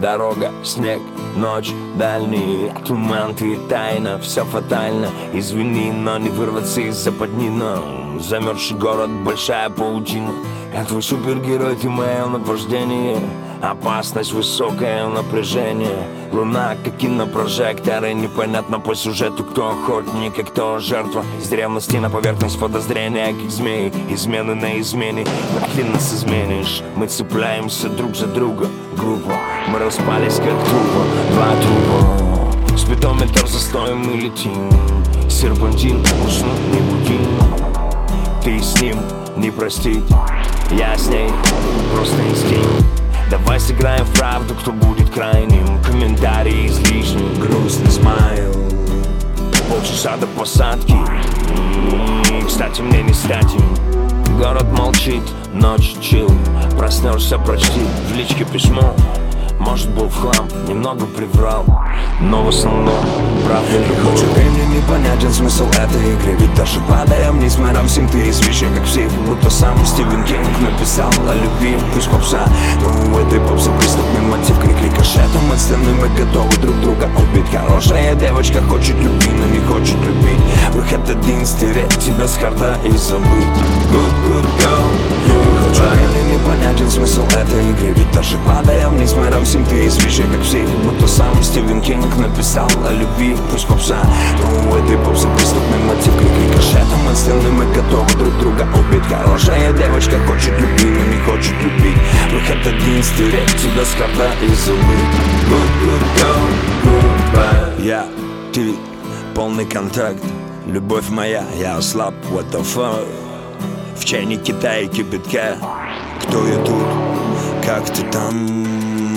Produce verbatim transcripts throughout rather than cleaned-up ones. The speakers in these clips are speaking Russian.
Дорога, снег, ночь, дальний туман, ты тайна, все фатально. Извини, но не вырваться из западни, но замерзший город, большая паутина. Я твой супергерой, ты мое наваждение. Опасность, высокое напряжение. Луна, как кинопрожекторы. Непонятно по сюжету, кто охотник, а кто жертва. Из древности на поверхность подозрения, как змеи. Измены на измене. Как ты нас изменишь? Мы цепляемся друг за друга. Группа, мы распались как трупа. Два трупа. Спидометр застоем, мы летим. Серпантин, уснуть не будем. Ты с ним не простить. Я с ней, просто инстинкт. Давай сыграем в правду, кто будет крайним. Комментарии излишни, грустный смайл. Полчаса до посадки. И, кстати, мне не стать им. Город молчит, ночь чил. Проснешься, прочти в личке письмо. Может, был в хлам, немного приврал, но в основном правда любовь. Хоть времени непонятен смысл этой игры. Ведь даже падая вниз, мы рамсим ты из вещей, как все. Будто сам Стивен Кинг написал о любви. Пусть попса, но у этой попсы преступный мотив. Крик рикошетом от стены, мы готовы друг друга убить. Хорошая девочка хочет любви, но не хочет любить. Выход один — стереть тебя с карта и забыть. Good, good girl. Хоть времени непонятен смысл этой игры. Ведь даже падая вниз, мы рамсим ты из вещей, как все. Будто сам Стивен Кинг написал о любви. Пусть попса, но у этой попсы преступный мотив. Крик рикошетом от стены, мы готовы друг друга убить. Хорошая девочка хочет любви, но не хочет любить. Выход один — стереть тебя с карта и забыть. Good, good girl, goodbye. Я, ты, полный контакт. Любовь моя, я ослаб, what the fuck. В чайне Китая кипятка. Кто я тут, как ты там,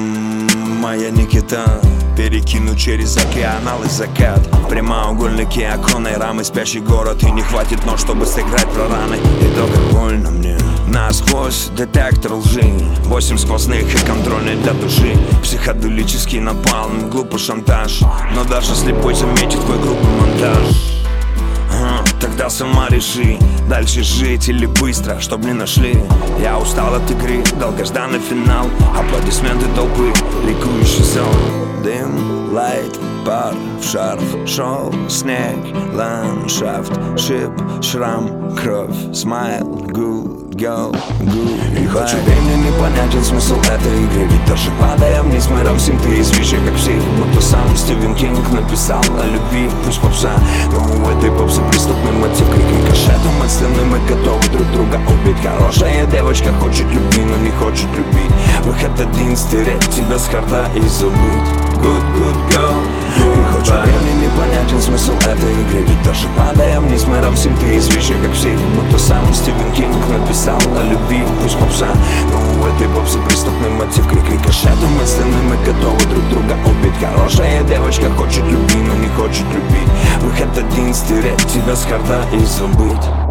моя Никита. Перекину через океан алый закат. Прямоугольники, оконной рамы, спящий город. И не хватит ног, чтобы сыграть про раны. И то, как больно мне. Насквозь детектор лжи. Восемь сквозных и контрольный для души. Психоделический напалм, глупый шантаж. Но даже слепой заметит твой грубый монтаж. Тогда сама реши, дальше жить или быстро, чтоб не нашли. Я устал от игры, долгожданный финал. Аплодисменты толпы, ликующий зал. Дым, лайт, пар в шарф. Шел снег, ландшафт. Шип, шрам, кровь, смайл, good girl, good. И хоть у времени непонятен смысл этой игры. Ведь даже падая вниз, мы рамсим ты из вещей, как все. Будто сам Стивен Кинг написал о любви. Пусть попса, но у этой попсы преступный мотив. Крик рикошетом от стены, мы готовы друг друга убить. Хорошая девочка хочет любви, но не хочет любить. Выход один — стереть тебя с карта и забыть. Good, good girl. И хоть у времени непонятен смысл этой игры. Ведь даже падая вниз, мы рамсим ты из вещей, как все. Будто сам Стивен Кинг написал о любви. Пусть попса, но у этой попсы преступный мотив. Крик рикошетом от стены, мы готовы друг друга убить. Хорошая девочка хочет любви, но не хочет любить. Выход один — стереть тебя с карта и забыть.